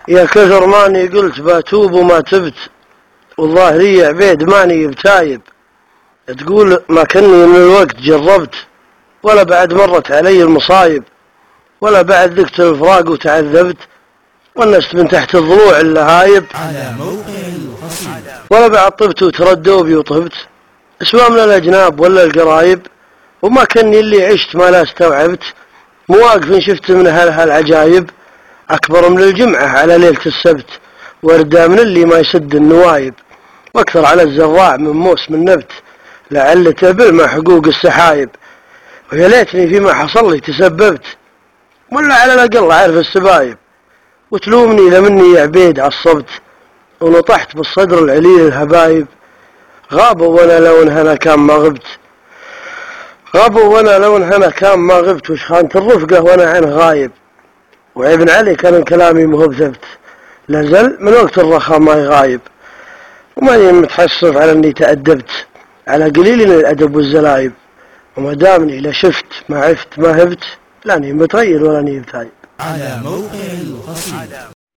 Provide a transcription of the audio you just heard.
يا كثر ماني قلت باتوب وما تبت، والظاهرية عبيد ماني بتايب. تقول ما كني من الوقت جربت، ولا بعد مرت علي المصايب، ولا بعد ذقت الفراق وتعذبت، ونست من تحت الضلوع اللهايب، ولا بعد طبت وتردوا بي وطبت، سواء من الأجناب ولا القرايب. وما كني اللي عشت ما لا استوعبت، مواقف شفت من هالعجايب، أكبر من الجمعة على ليلة السبت، وردى من اللي ما يسد النوايب، واكثر على الزراع من موسم النبت، لعلته بالما حقوق السحايب. ويا ليتني فيما حصل لي تسببت، ولا على الأقل عارف السبايب، وتلومني إذا مني يا عبيد عصبت، ونطحت بالصدر العليل الهبايب. غابوا وانا لو انهنا كان ما غبت، غابوا وانا لو انهنا كان ما غبت، وش خانت الرفقة وانا عن غايب. وعيب علي كان كلامي مهو بثبت، لازل من وقت الرخاء ما يغايب. وماني متحسف على اني تأدبت، على قليل الأدب والزلايب. وما دامني لا شفت ما عفت ما هبت، لاني متغير ولا اني بتايب. على موقع القصيدة.